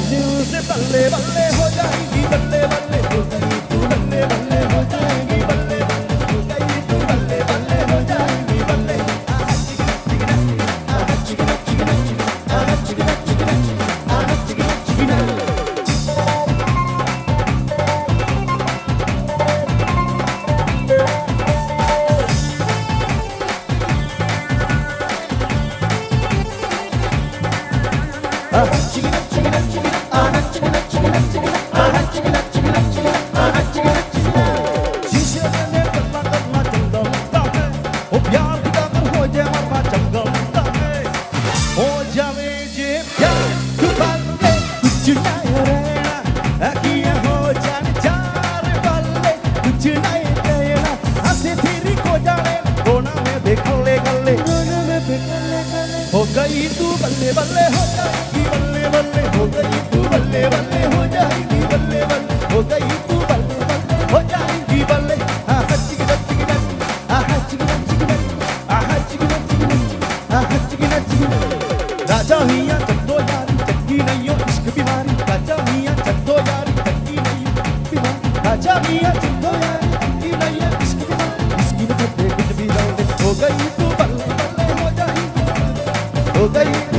दिल से बल्ले बल्ले हो जाएगी, बल्ले बल्ले हो गई तू, बल्ले बल्ले हो जाएगी, बल्ले बल्ले हो गई तू, बल्ले बल्ले हो जाएगी, बल्ले हो गई तू बल्ले बल्ले हो जाएगी, बल्ले बल्ले हो गई तू, बल्ले बल्ले हो जाएगी, बल्ले बल्ले हो गई तू, बल्ले बल्ले हो जाएगी, बल्ले राजा मियां चंदो यारी चक्की नहीं हो इश्क बीमारी, राजा मियां चंदो यारी चक्की नहीं हो बीमारी, राजा मियां चंदो यारी चक्की नहीं हो इश्क बीमारी, इसकी तो कुछ भी हो गई तू बल्ले बल्ले हो जाएगी, हो गई